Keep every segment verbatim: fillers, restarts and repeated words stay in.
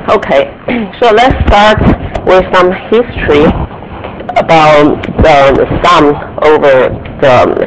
Okay, so let's start with some history about the sum over the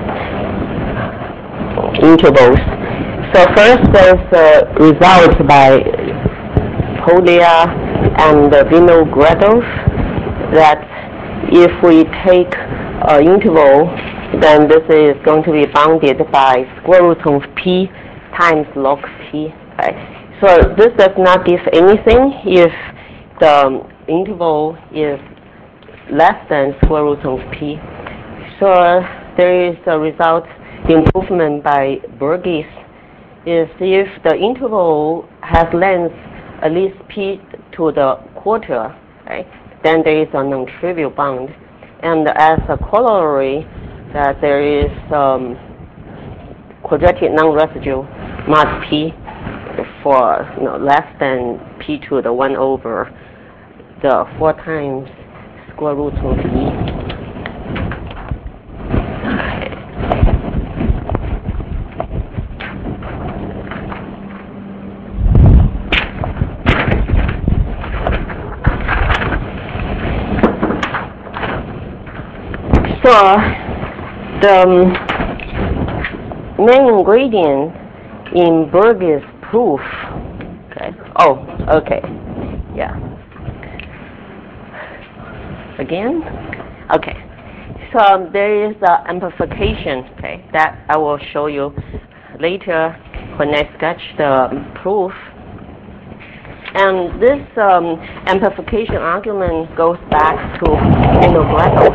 intervals. So first there's the result by Polya and Vinogradov that if we take an interval, then this is going to be bounded by square root of p times log p. Okay? So this does not give anything if the interval is less than square root of p. So there is a result, the improvement by Burgess is if the interval has length at least p to the quarter, right, then there is a non-trivial bound. And as a corollary, that there is um, quadratic non-residual mod p for you know, less than p to the one over the four times square root of e. So the main ingredient in Burgess' proof, okay, oh, okay, yeah, again, okay, so there is uh, amplification, okay, that I will show you later when I sketch the proof. And this um, amplification argument goes back to Vinogradov.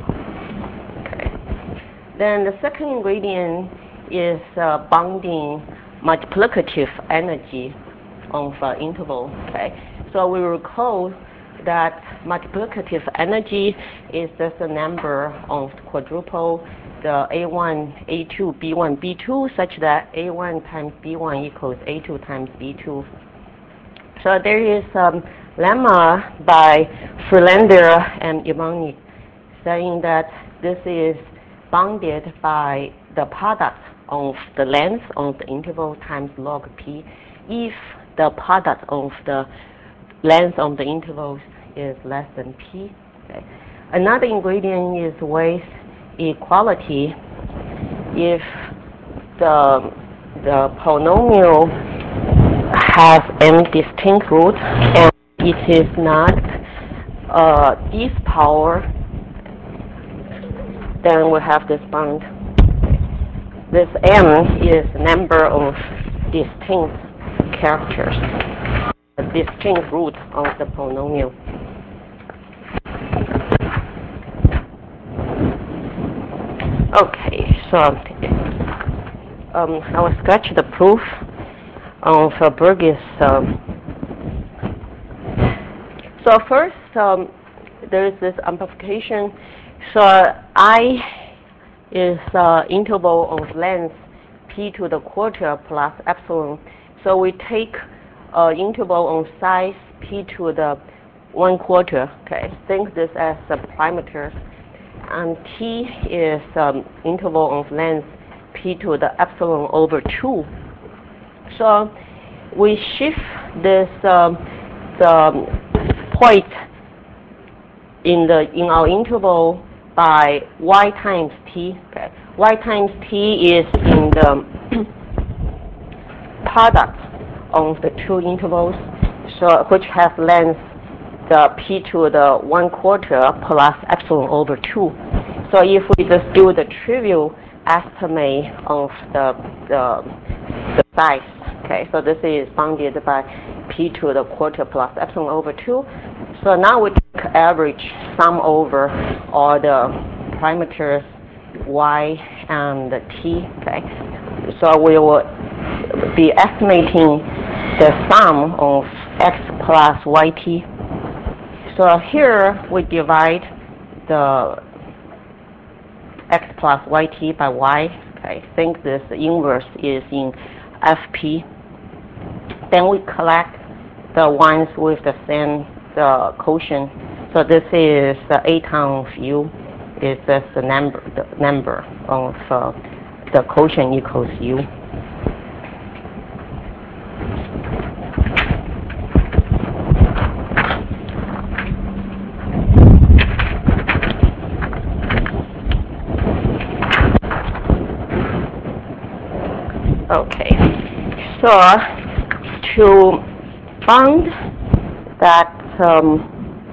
Then the second ingredient is uh, bounding multiplicative energy of uh, interval. Okay, so we recall that multiplicative energy is just a number of quadruple the A one, A two, B one, B two, such that A one times B one equals A two times B two. So there is um, lemma by Friedlander and Ivanik saying that this is bounded by the product of the length of the interval times log p if the product of the length of the intervals is less than p. Okay. Another ingredient is with equality. If the, the polynomial has n distinct roots and it is not uh, this power, then we have this bound. This m is number of distinct characters, a distinct root of the polynomial. Okay, so um, I will sketch the proof of uh, Burgess. Um, so first, um, there is this amplification. So I is uh, interval of length p to the quarter plus epsilon. So we take uh, interval of size p to the one quarter. Okay, think this as a parameter, and t is um, interval of length p to the epsilon over two. So we shift this um, the point in the in our interval by y times t. Okay. Y times t is in the product of the two intervals, so which has length the p to the one quarter plus epsilon over two. So if we just do the trivial estimate of the the, the size, okay, so this is bounded by p to the quarter plus epsilon over two. So now we take average sum over all the parameters y and t. Okay, so we will be estimating the sum of x plus yt. So here we divide the x plus yt by y. Okay, I think this inverse is in F P. Then we collect the ones with the same the quotient. So this is the a ton of u is just the number the number of uh, the quotient equals u. Okay. So to find that um,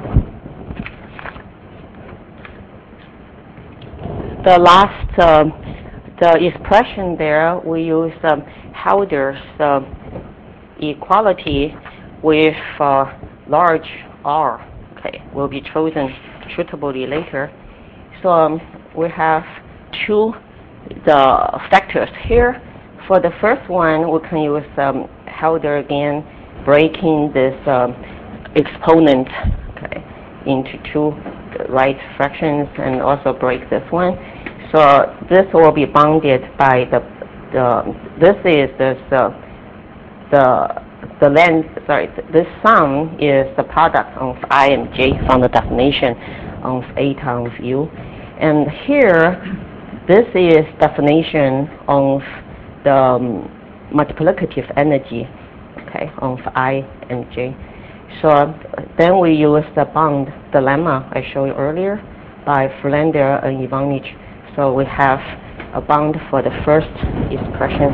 the last uh, the expression there, we use um, Hölder's uh, equality with uh, large R. Okay, will be chosen suitably later. So um, we have two the factors here. For the first one, we can use um, Hölder again, breaking this um, exponent okay, into two right fractions, and also break this one. So this will be bounded by the the this is this uh, the the length. Sorry, this sum is the product of I and J from the definition of eta of U, and here this is definition of the um, multiplicative energy, okay, of I and J. So uh, then we use the bound dilemma I showed you earlier by Friedlander and Ivanich. So we have a bound for the first expression.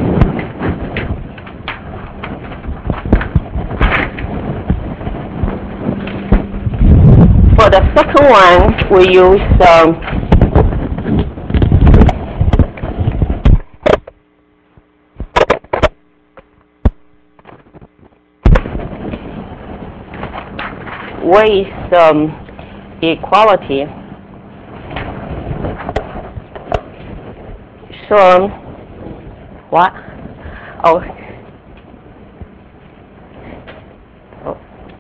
For the second one, we use um, Weiss um, equality. So, um, what? Oh. oh.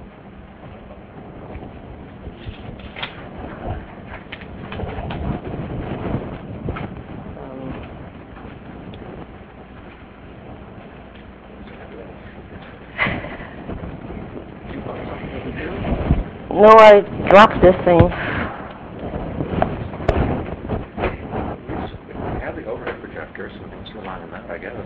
No, I dropped this thing. We have the overhead projector, so let's rely on that, I guess.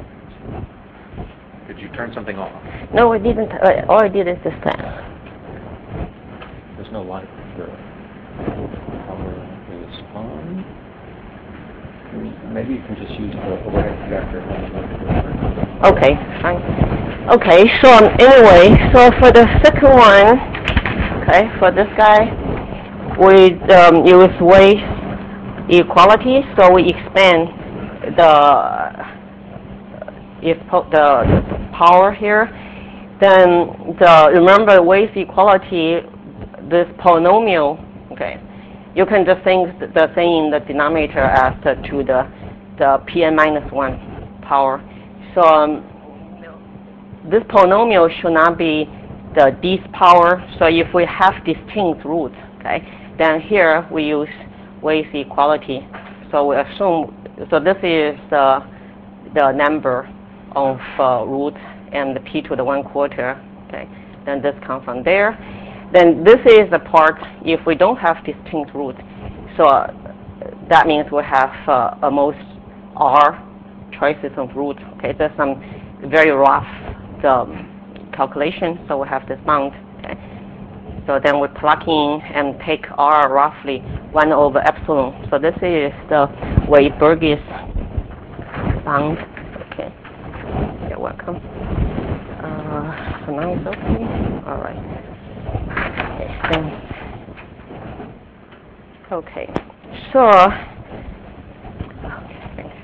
Did you turn something off? No, I didn't. Uh, all I did is this time. There's no light. The power is on. Maybe you can just use the overhead projector. Okay, fine. Okay, so um, anyway, so for the second one, okay, for this guy, we um, use Weiss equality, so we expand the if the power here. Then the remember Weiss equality, this polynomial, okay, you can just think the thing in the denominator as the, to the the Pn minus one power. So um, this polynomial should not be the dth power. So if we have distinct roots, okay, then here we use Weiss equality. So we assume, so this is the the number of uh, roots and the p to the one quarter. Okay, then this comes from there. Then this is the part if we don't have distinct roots. So uh, that means we have uh, almost r choices of roots. Okay, there's some very rough um, calculation. So we have this bound. Okay. So then we plug in and take r roughly one over epsilon. So this is the Weiss-Burgess bound. Okay. You're welcome. Uh, so now it's okay. All right. Okay. Okay. So. Okay.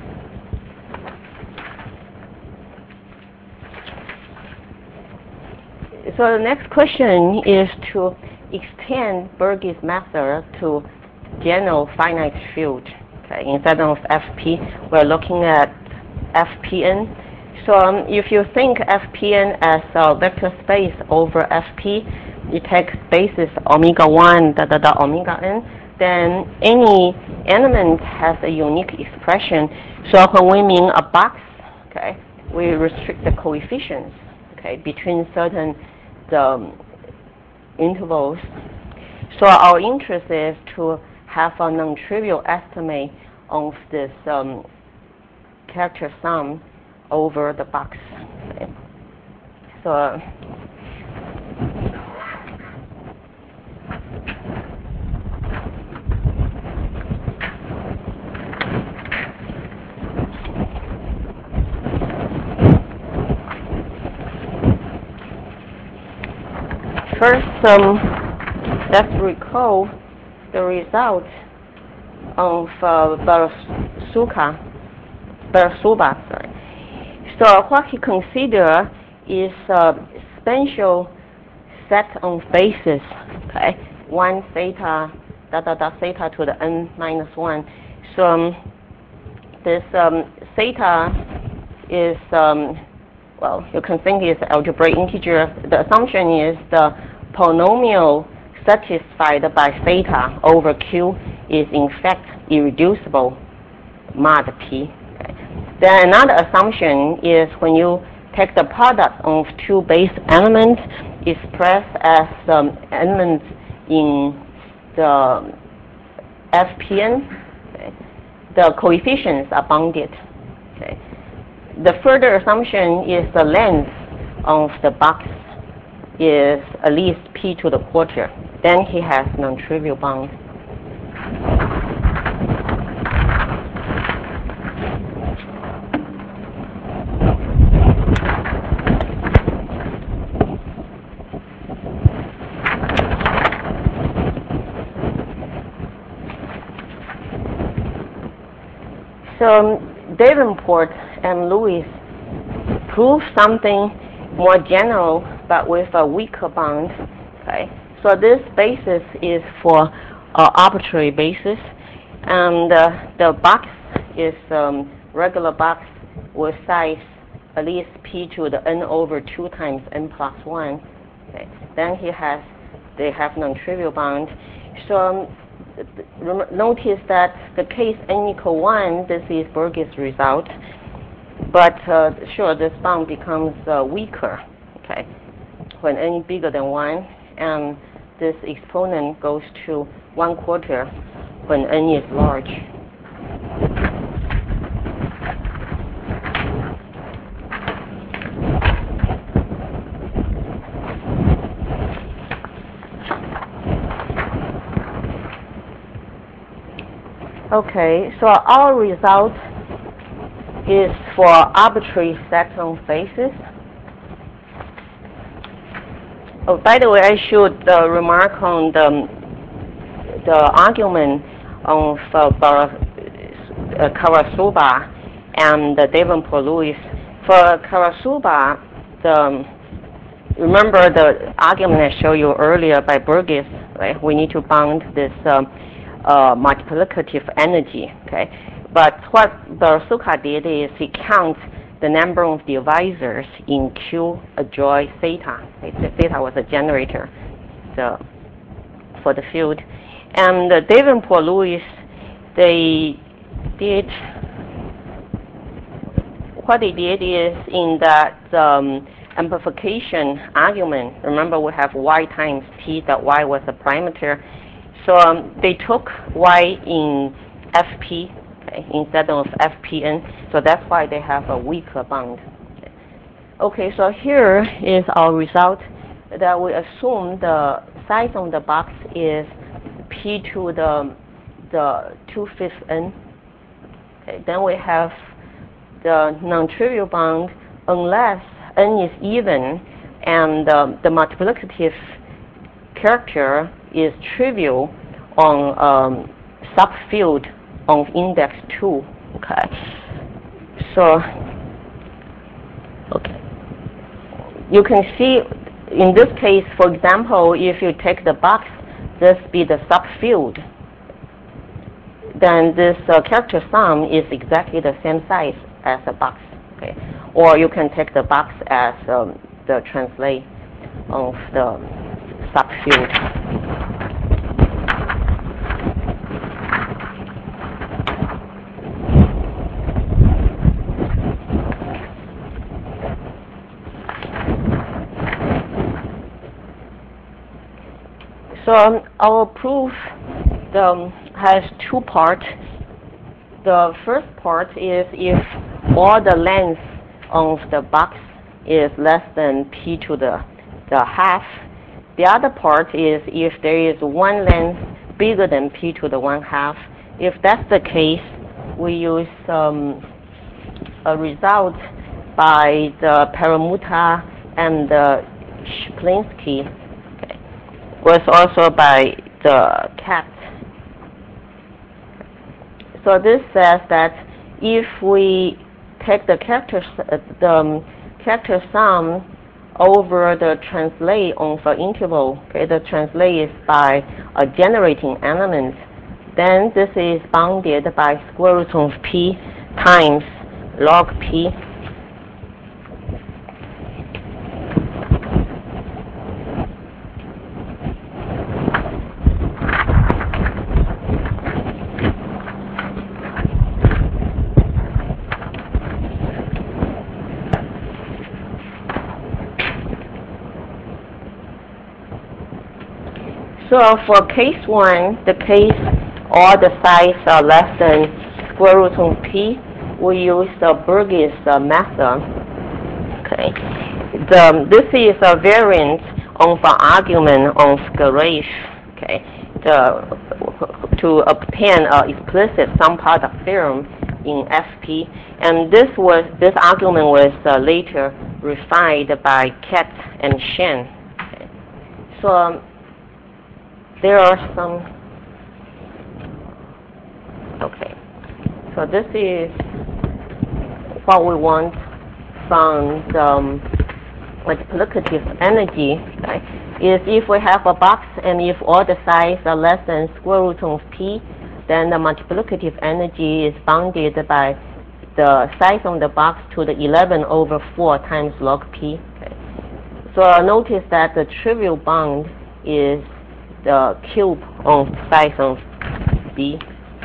So the next question is to extend Burgess method to general finite field. Okay. Instead of F P, we're looking at F P n. So um, if you think F P n as a vector space over F P, you take basis omega one, da da da omega n, then any element has a unique expression. So when we mean a box, okay, we restrict the coefficients, okay, between certain the um, intervals. So our interest is to have a non-trivial estimate of this um, character sum over the box. Okay. So uh, First, um, let's recall the result of uh, Barasuka, Barasuba. Sorry. So what he considered is a spatial set of bases. Okay, one theta, da da da theta to the n minus one. So um, this um, theta is um, well, you can think it's algebraic integer. The assumption is the polynomial satisfied by theta over Q is in fact irreducible mod P. Okay. Then another assumption is when you take the product of two base elements expressed as um, elements in the F P N, okay, the coefficients are bounded. Okay. The further assumption is the length of the box is at least p to the quarter. Then he has non-trivial bound. So Davenport and Lewis prove something more general but with a weaker bound. Okay, so this basis is for uh, arbitrary basis, and uh, the box is um, regular box with size at least p to the n over two times n plus one. Okay, then he has they have non-trivial bound. So um, notice that the case n equal one, this is Burgess' result, but uh, sure, this bound becomes uh, weaker, okay, when n bigger than one, and this exponent goes to one quarter when n is large. Okay, so our result is for arbitrary set of bases. Oh, by the way, I should uh, remark on the, the argument of uh, Bar, uh, Karasuba and uh, Davenport-Lewis. For Karasuba, the, remember the argument I showed you earlier by Burgess, right? We need to bound this um, uh, multiplicative energy, okay? But what Barasuka did is he counts the number of divisors in Q adjoint theta. The theta was a generator so, for the field. And uh, Davenport-Lewis, they did, what they did is in that um, amplification argument, remember we have y times t, that y was a parameter. So um, they took y in F P, okay, instead of F P N, so that's why they have a weaker bound. Okay, okay, so here is our result that we assume the size of the box is p to the the two-fifths n. Okay, then we have the non-trivial bound unless n is even and um, the multiplicative character is trivial on um, subfield of index two. Okay, so okay, you can see in this case, for example, if you take the box, this be the subfield, then this uh, character sum is exactly the same size as the box. Okay, or you can take the box as um, the translate of the subfield. So um, our proof um, has two parts. The first part is if all the length of the box is less than p to the, the half. The other part is if there is one length bigger than p to the one half. If that's the case, we use um, a result by the Perlmutter and the Shplinsky. Okay. was also by the cat. So this says that if we take the character, the um, character sum over the translate of an interval, okay, the translate is by a generating element, then this is bounded by square root of p times log p. So for case one, the case all the size are less than square root of p, we use the Burgess uh, method. Okay, the, this is a variant of an argument of Garage. Okay, the, to obtain an explicit sum product theorem in F P, and this was this argument was uh, later refined by Kat and Shen. Okay. So um, there are some, okay, so this is what we want from the um, multiplicative energy, right? Is if we have a box and if all the size are less than square root of p, then the multiplicative energy is bounded by the size of the box to the eleven over four times log p. Okay. So notice that the trivial bound is the cube of size of b.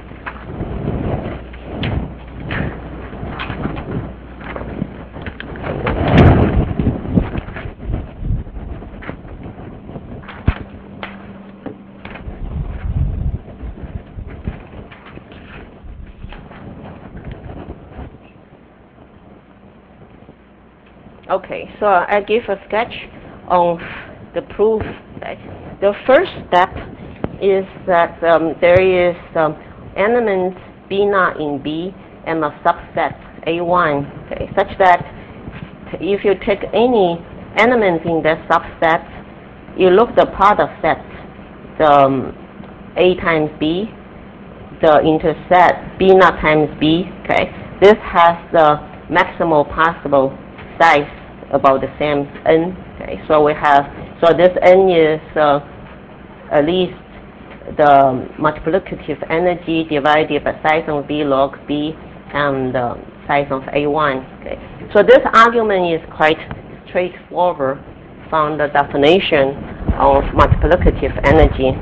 Okay, so I give a sketch of the proof. Right? The first step is that um, there is um, element b naught in B and a subset A one, okay, such that if you take any element in that subset, you look the product set, the um, A times B, the intercept B naught times B, okay, this has the maximal possible size about the same n. Okay, so we have, so this n is uh, at least the multiplicative energy divided by size of B log B and the size of A one. Okay, so this argument is quite straightforward from the definition of multiplicative energy.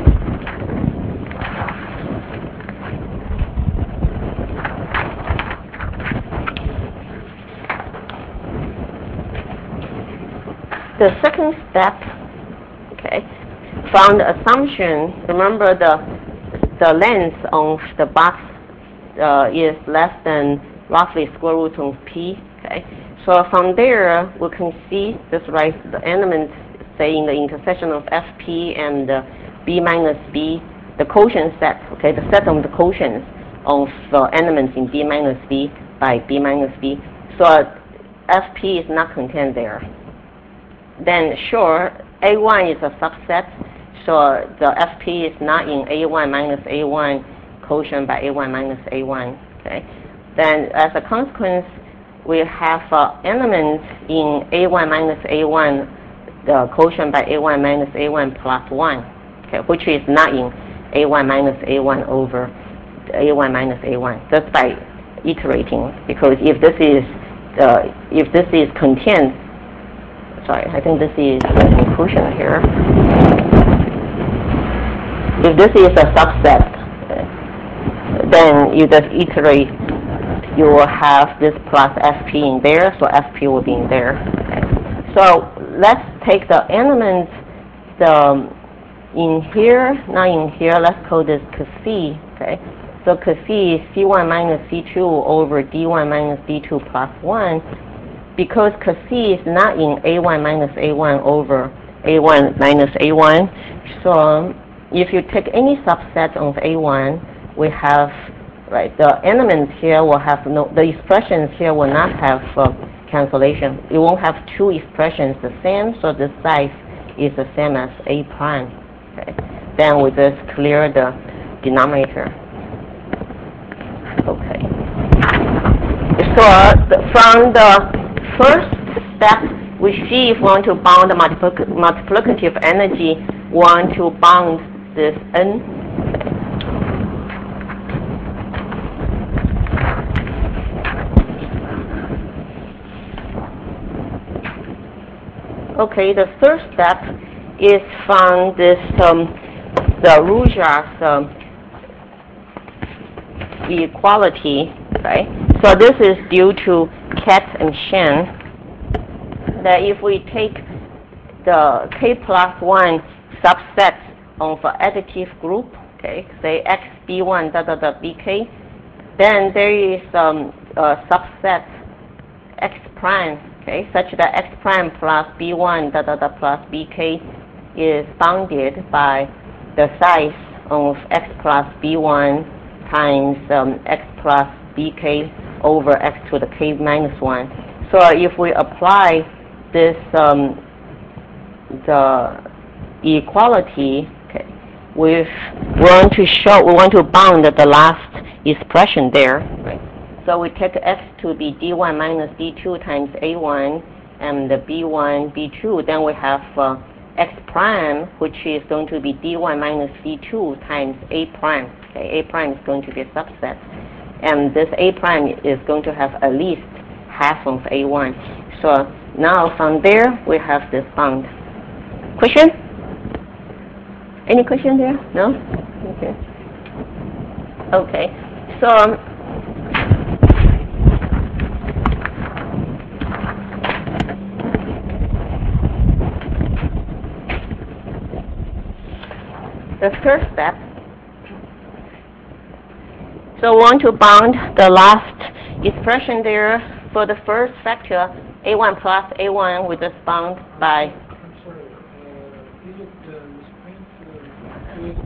The second step, okay, from the assumption, remember the the length of the box uh, is less than roughly square root of p. Okay, so from there we can see this right the element, say in the intersection of F P and uh, B minus B, the quotient set. Okay, the set of the quotients of uh, elements in B minus B by B minus B. So uh, F P is not contained there. Then sure, A one is a subset, so the F P is not in A one minus A one quotient by A one minus A one. Okay. Then as a consequence, we have uh, element in A one minus A one, the quotient by A one minus A one plus one, okay, which is not in A one minus A one over A one minus A one. That's by iterating, because if this is uh, if this is contained. Sorry, I think this is the conclusion here. If this is a subset, then you just iterate, you will have this plus F P in there, so F P will be in there. Okay. So let's take the elements the, in here, not in here, let's call this C. Okay. So C is C one minus C two over D one minus D two plus one. Because C is not in A one minus A one over A one minus A one, so um, if you take any subset of A one, we have, right, the elements here will have no, the expressions here will not have uh, cancellation. You won't have two expressions the same, so the size is the same as A prime. Okay. Then we just clear the denominator. Okay. So uh, the, from the first step, we see if we want to bound the multiplic multiplicative energy, we want to bound this N. Okay, the third step is from this um, the Roujas um, equality. Right? So this is due to Katz and Shen. That if we take the k plus one subset of an additive group, okay, say x b one dot dot dot bk, then there is um, a subset x prime, okay, such that x prime plus b one dot dot dot plus bk is bounded by the size of x plus b one times um, x plus bk over x to the k minus one. So if we apply this um, the equality, okay, we want to show we want to bound the last expression there, right? So we take x to be d one minus d two times a one and the b one b two. Then we have uh, x prime, which is going to be d one minus d two times a prime. Okay, a prime is going to be a subset, and this a prime is going to have at least half of a one. So now from there we have this bound. Question? Any question there? No? Okay. Okay. So um, the third step. So we want to bound the last expression there for the first factor, a one plus a one, we just bound by. I'm sorry, uh, is it uh, misprint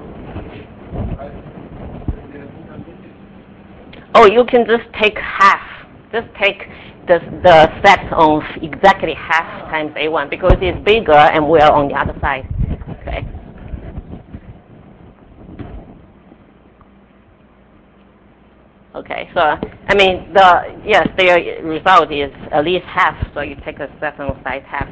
uh, Oh, you can just take half. Just take the, the set of exactly half times a one because it's bigger and we are on the other side. Okay. Okay, so, I mean, the, yes, the result is at least half, so you take a second side half.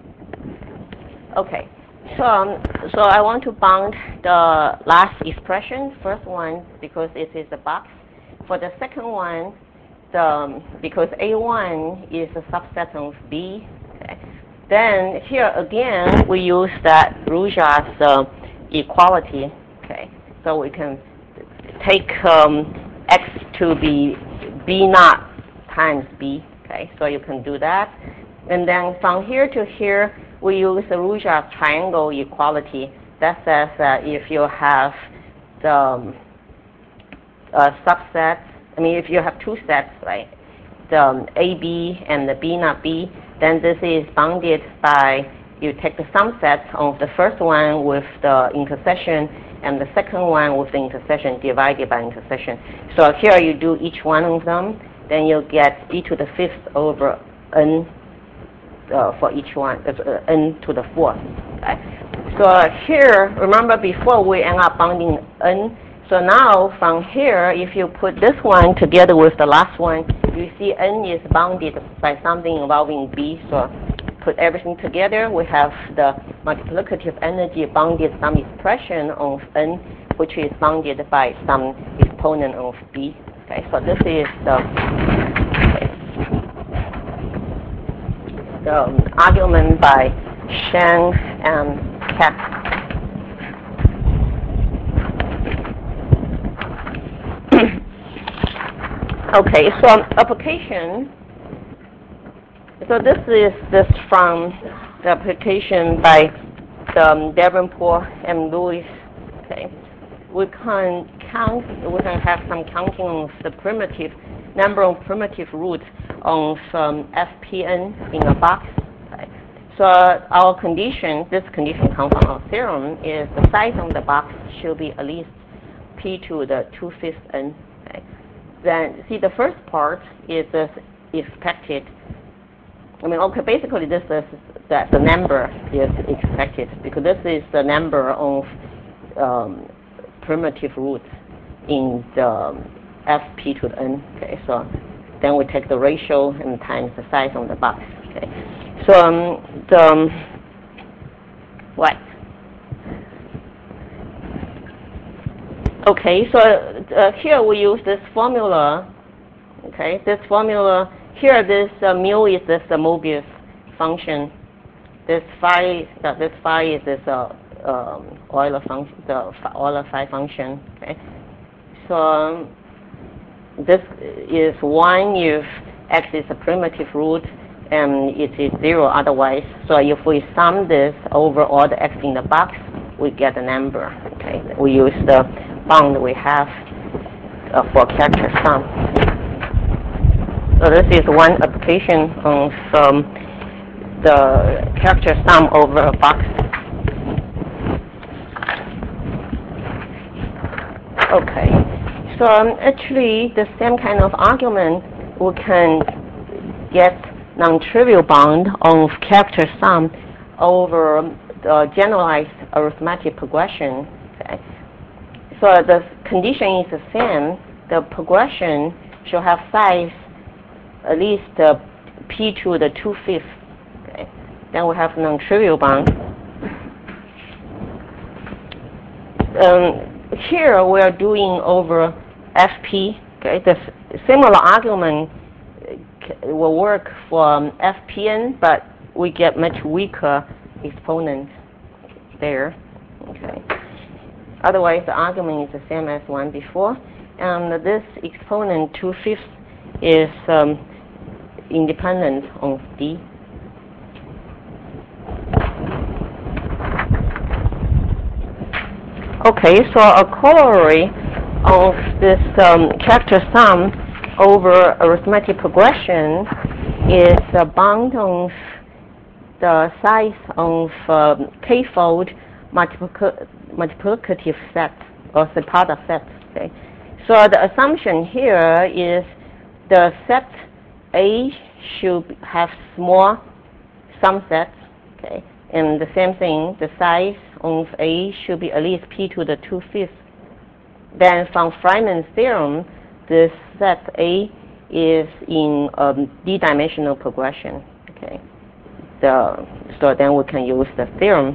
Okay, so, um, so I want to bound the last expression, first one, because it is a box. For the second one, the, um, because a one is a subset of B, okay, then here again, we use that Roujas uh, equality, okay, so we can take um, x to be b naught times b, okay, so you can do that. And then from here to here, we use the Roujas triangle equality. That says that if you have the um, uh, subset, I mean, if you have two sets, right, the um, A B and the B naught B, then this is bounded by, you take the sum set of the first one with the intersection and the second one with the intersection divided by intersection. So here you do each one of them, then you'll get e to the fifth over n uh, for each one, uh, n to the fourth. Okay. So here, remember before we end up bounding n. So now from here, if you put this one together with the last one, you see n is bounded by something involving b. So put everything together, we have the multiplicative energy bounded some expression of n, which is bounded by some exponent of b. Okay, so this is the, okay, the argument by Shen and Katz. Okay, so application. So this is this from the application by um, Davenport and Lewis. Okay, we can count. We can have some counting of the primitive number of primitive roots of um, F P n in a box. Okay. So our condition, this condition comes from our theorem, is the size of the box should be at least p to the two fifths n. Okay. Then see the first part is the expected I mean, okay, basically this is that the number is expected because this is the number of um, primitive roots in the F P to the N. Okay, so then we take the ratio and times the size of the box. Okay, so um, the um, what? Okay, so uh, here we use this formula. Okay, this formula here, this uh, mu is this uh, Mobius function. This phi, uh, this phi is this uh, um, Euler function, the Euler phi function. Okay, so um, this is one if x is a primitive root and it is zero otherwise. So if we sum this over all the x in the box, we get a number. Okay, we use the bound we have uh, for character sum. So this is one application of um, the character sum over a box. Okay, so um, actually the same kind of argument we can get non-trivial bound of character sum over the generalized arithmetic progression. Okay. So the condition is the same. The progression should have size at least uh, p to the two-fifths. Okay. Then we have non-trivial bound. Um, here we are doing over F P. Okay. The similar argument will work for um, F P N, but we get much weaker exponent there. Okay. Otherwise, the argument is the same as one before. And this exponent two-fifths is um, independent of D. Okay, so a corollary of this um, character sum over arithmetic progression is the bound of the size of um, k-fold multiplic multiplicative set or product set. Okay, so the assumption here is the set A should have small subsets. Okay, and the same thing, the size of A should be at least p to the two-fifths. Then from Feynman's theorem, this set A is in um, d-dimensional progression. Okay, the, so then we can use the theorem.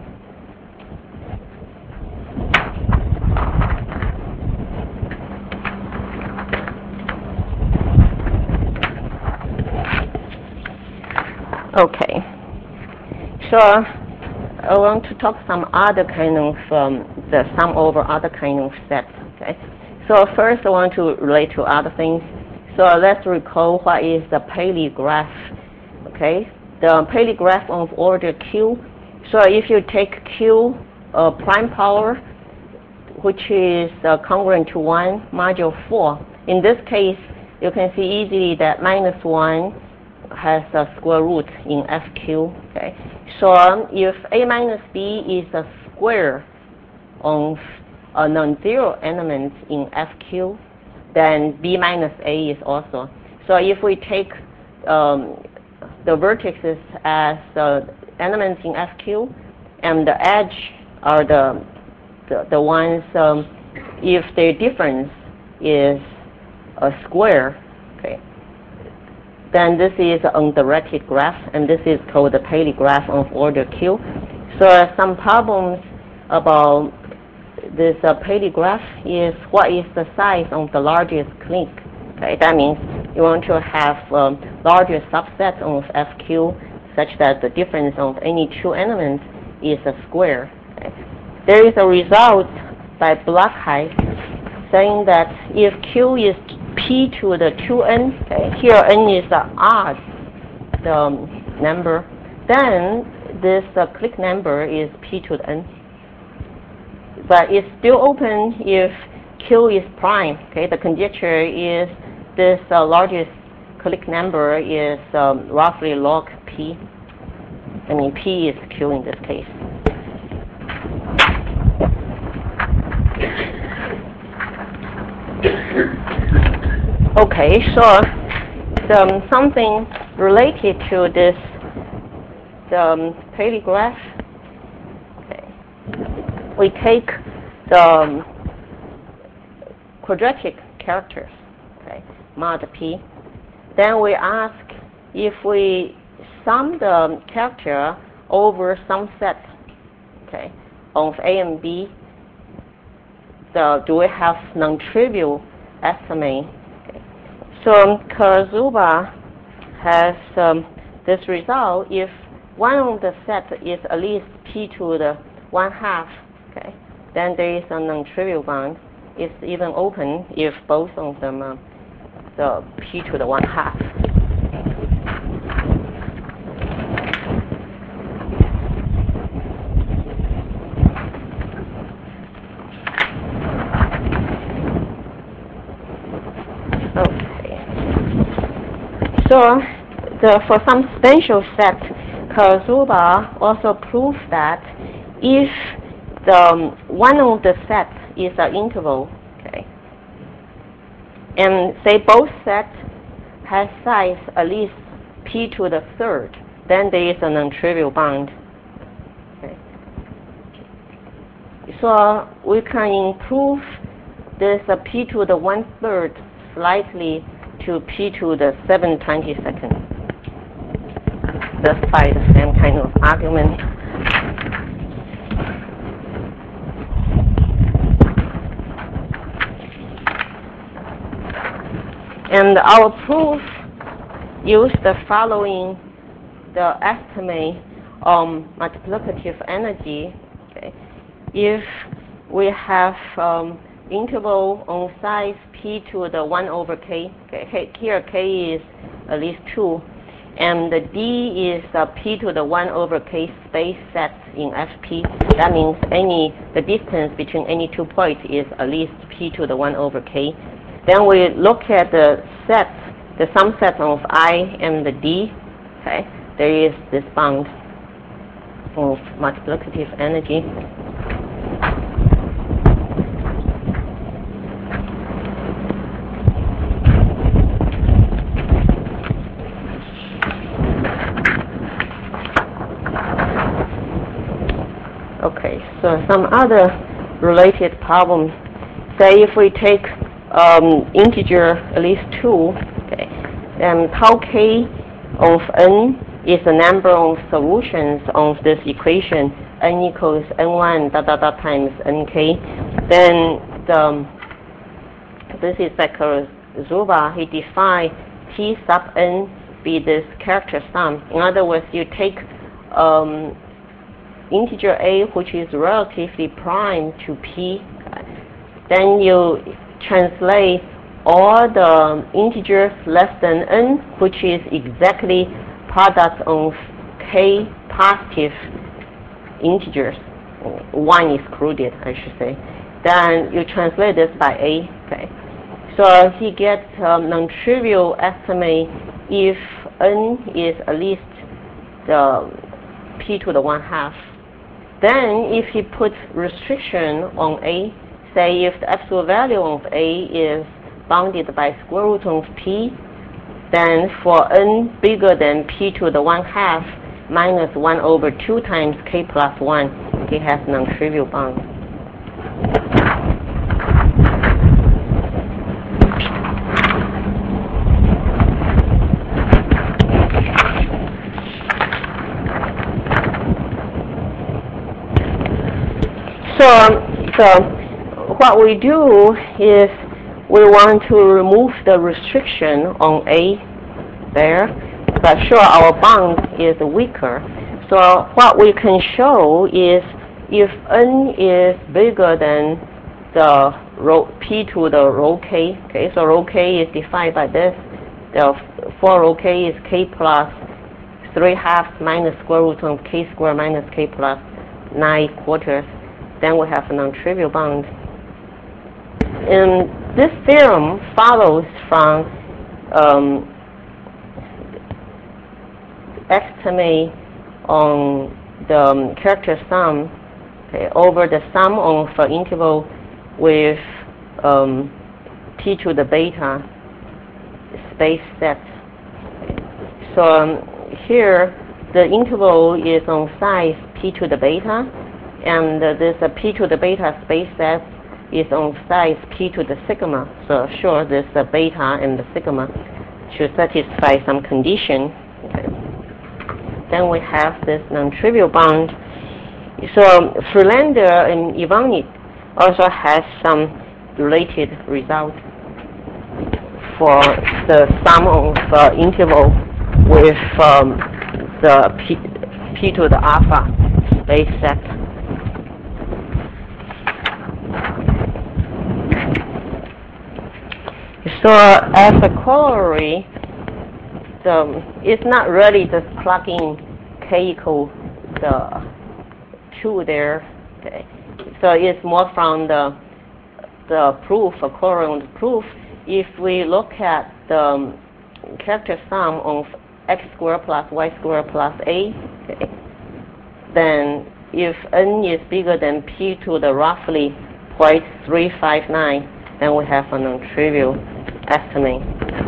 Okay, so I want to talk some other kind of um, the sum over other kind of sets. Okay, so first I want to relate to other things. So let's recall what is the Paley graph. Okay, the Paley graph of order Q. So if you take Q uh, prime power, which is uh, congruent to one modulo four. In this case, you can see easily that minus one has a square root in F Q. Okay, so um, if A minus B is a square of a non-zero element in F Q, then B minus A is also. So if we take um, the vertices as uh, elements in F Q, and the edge are the the, the ones um, if their difference is a square. Okay, then this is an undirected graph, and this is called the Paley graph of order Q. So uh, some problems about this uh, Paley graph is what is the size of the largest clique. Okay, that means you want to have um, larger subset of F Q such that the difference of any two elements is a square. Okay. There is a result by Blackheit saying that if Q is p to the two n, okay, here n is the odd the um, number, then this uh, clique number is p to the n. But it's still open if Q is prime. Okay, the conjecture is this uh, largest clique number is um, roughly log p. I mean, p is Q in this case. Okay, so um, something related to this the um, Paley graph, okay, we take the um, quadratic characters, okay, mod p. Then we ask if we sum the character over some set, okay, of A and B, the, do we have non-trivial estimate? Okay. So Karatsuba has um, this result if one of the set is at least p to the one half, okay, then there is a non-trivial bound. It's even open if both of them are the p to the one half. Okay. So the, for some special set, Karatsuba also proves that if the um, one of the sets is an interval, okay, and say both sets has size at least p to the third, then there is a non-trivial bound. Okay. So we can improve this uh, p to the one third slightly to p to the seven twenty-second. That's by the same kind of argument. And our proof use the following, the estimate on multiplicative energy. Okay. If we have um, interval on size p to the one over k, okay, here k is at least two, and the d is uh, p to the one over k space set in F P. That means any the distance between any two points is at least p to the one over k. Then we look at the set, the sum set of I and the d. Okay, there is this bound of multiplicative energy. Okay, so some other related problems. Say if we take um, integer at least two, okay, and tau k of n is the number of solutions of this equation, n equals n one dot dot dot times nk. Then the, this is by Karatsuba. He defined t sub n be this character sum. In other words, you take um, integer a, which is relatively prime to p, then you translate all the integers less than n, which is exactly product of k positive integers, one excluded, I should say. Then you translate this by a. Okay, so he gets a non-trivial estimate if n is at least the p to the one half. Then if he puts restriction on a, say if the absolute value of a is bounded by square root of p, then for n bigger than p to the one half minus one over two times k plus one, he has non-trivial bound. So, so what we do is we want to remove the restriction on a there, but sure our bound is weaker. So what we can show is if n is bigger than the row p to the row k, okay, so row k is defined by this. The for row k is k plus three halves minus square root of k squared minus k plus nine quarters. Then we have a non-trivial bound. And this theorem follows from um, estimate on the um, character sum, okay, over the sum of an interval with um, t to the beta space set. Okay. so um, here the interval is on size p to the beta, and uh, this uh, p to the beta space set is on size p to the sigma. So sure, this uh, beta and the sigma should satisfy some condition. Okay. Then we have this non-trivial bound. So Friedlander and Ivanit also has some related result for the sum of uh, interval with um, the p, p to the alpha space set. So as a corollary, the, it's not really just plugging k equal the two there. Okay. So it's more from the the proof, a corollary proof. If we look at the um, character sum of x squared plus y squared plus a, okay, then if n is bigger than p to the roughly zero point three five nine, then we have a non-trivial estimate.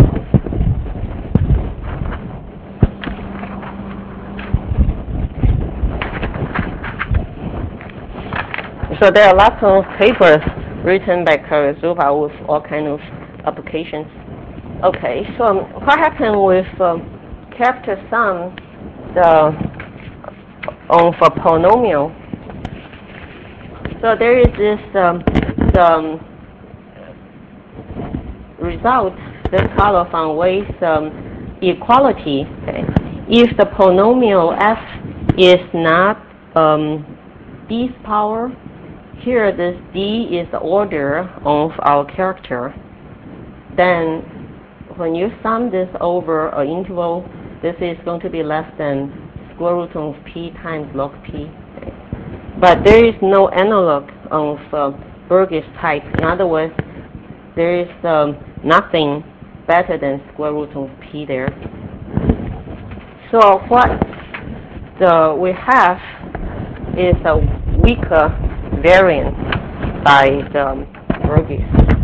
So there are lots of papers written by Karatsuba with all kinds of applications. Okay, so um, what happened with um, character sum the, of a polynomial? So there is this um, the um, result that follow from Weiss um, equality. Okay. If the polynomial f is not um, d's power, here this d is the order of our character, then when you sum this over an interval, this is going to be less than square root of p times log p. Okay. But there is no analog of uh, Burgess type. In other words, there is um, nothing better than square root of p there. So what the, we have is a weaker variant by the Burgess.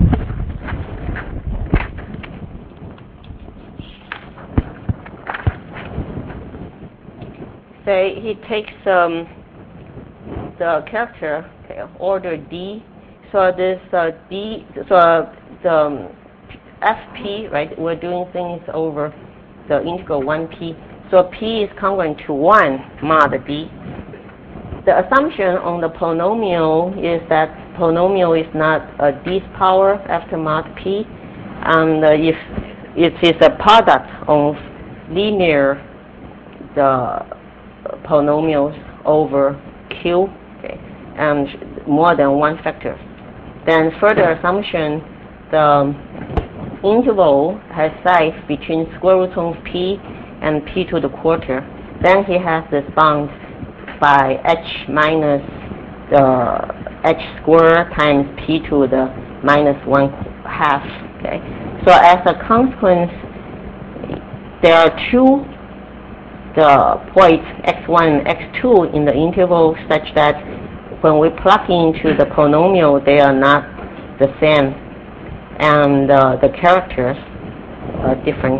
Say he takes um, the character, okay, order d. So this uh, d, so the um, fp, right? We're doing things over the integral one p. So p is congruent to one mod d. The assumption on the polynomial is that polynomial is not a d's power after mod p, and uh, if it is a product of linear the polynomials over q, okay, and more than one factor. Then further assumption, the interval has size between square root of p and p to the quarter. Then he has this bound by h minus the h squared times p to the minus one half. Okay. So as a consequence, there are two the points x one and x two in the interval such that when we plug into the polynomial, they are not the same, and uh, the characters are different.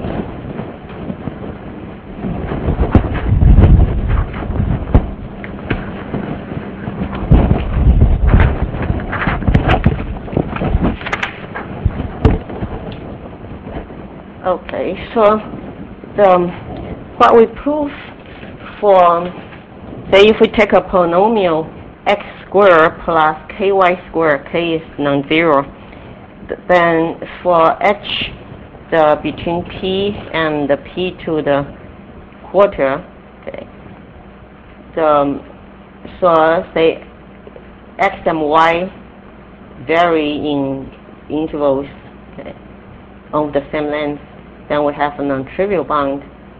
Okay, so the, what we prove for, say if we take a polynomial x squared plus ky squared, k is non-zero, then for h the between p and the p to the quarter, okay, the, so say x and y vary in intervals, okay, of the same length, then we have a non-trivial bound.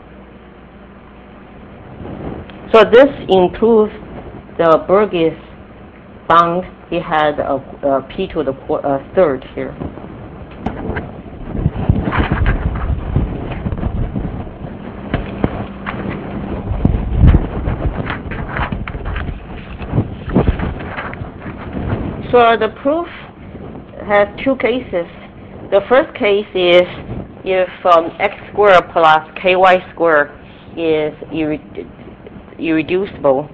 So this includes the Burgess bound. He had a, a p to the uh, third here. So the proof has two cases. The first case is if um, x squared plus ky squared is irre irreducible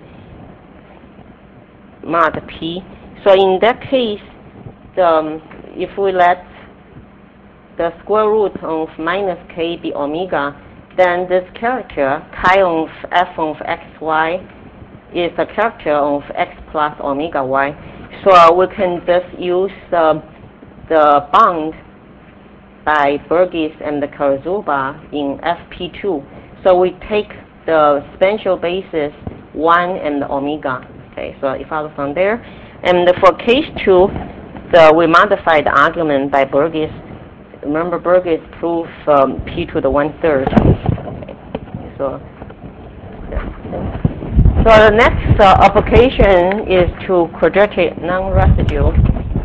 mod p. So in that case, the, um, if we let the square root of minus k be omega, then this character, chi of f of xy, is a character of x plus omega y. So uh, we can just use uh, the bound by Burgess and Karatsuba in F P two. So we take the spatial basis one and omega. Okay, so it follows from there. And for case two, the, we modify the argument by Burgess. Remember, Burgess proved um, p to the one third. Okay, so. So the next uh, application is to quadratic non-residue.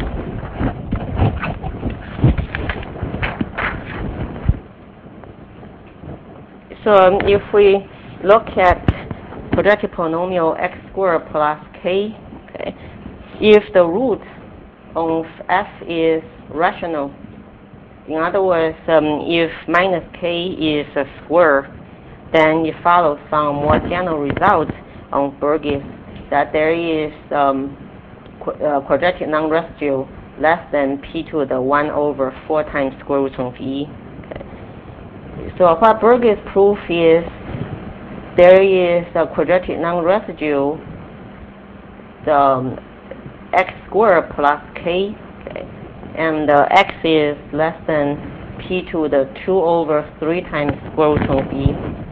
So um, if we look at quadratic polynomial x squared plus k, okay, if the root of f is rational, in other words, um, if minus k is a square, then it follows some more general results on Burgess that there is um, qu uh, quadratic non-residue less than p to the one over four times square root of e. Okay. So what Burgess proof is there is a quadratic non-residue, the um, x squared plus k, okay, and uh, x is less than p to the two over three times square root of e.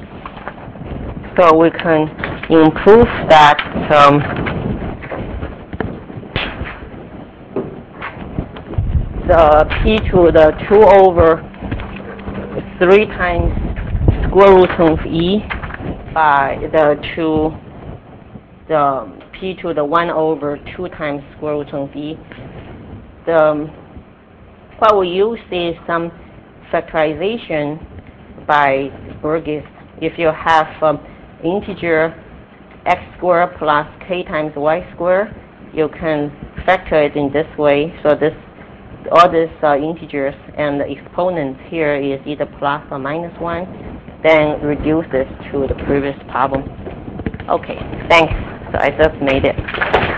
So we can improve that um, the p to the two over three times square root of e by the two the p to the one over two times square root of e. The, um, what we use is some factorization by Burgess. If you have um, integer x squared plus k times y squared, you can factor it in this way. So this, all these uh, integers and the exponents here is either plus or minus one, then reduce this to the previous problem. Okay, thanks. So I just made it.